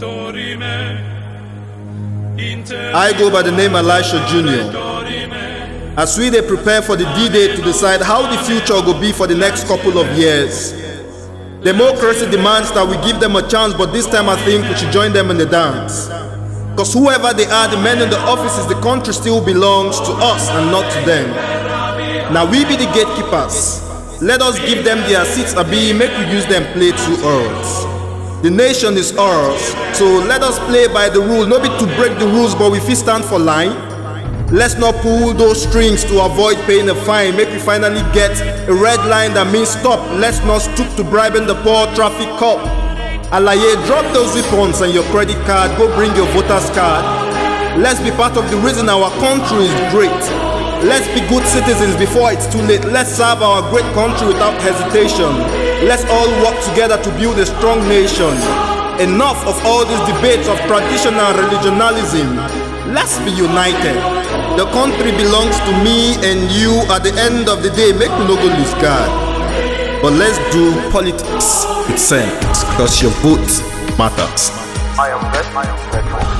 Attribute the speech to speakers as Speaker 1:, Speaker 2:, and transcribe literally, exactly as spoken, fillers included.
Speaker 1: I go by the name Elisha Junior As we dey prepare for the D-Day to decide how the future will be for the next couple of years. Democracy demands that we give them a chance, but this time I think we should join them in the dance. Cause whoever they are, the men in the offices, the country still belongs to us and not to them. Now we be the gatekeepers. Let us give them their seats a be, make we use them play to us. The nation is ours, so let us play by the rule. No be to break the rules, but we fit stand for line. Let's not pull those strings to avoid paying a fine. Make we finally get a red line that means stop. Let's not stoop to bribing the poor traffic cop. Alaye, drop those weapons and your credit card. Go bring your voter's card. Let's be part of the reason our country is great. Let's be good citizens before it's too late. Let's serve our great country without hesitation. Let's all work together to build a strong nation. Enough of all these debates of traditional religionalism. Let's be united. The country belongs to me and you. At the end of the day, make me no go lose God. But let's do politics with sense, because your vote matters.
Speaker 2: I am red, I am red.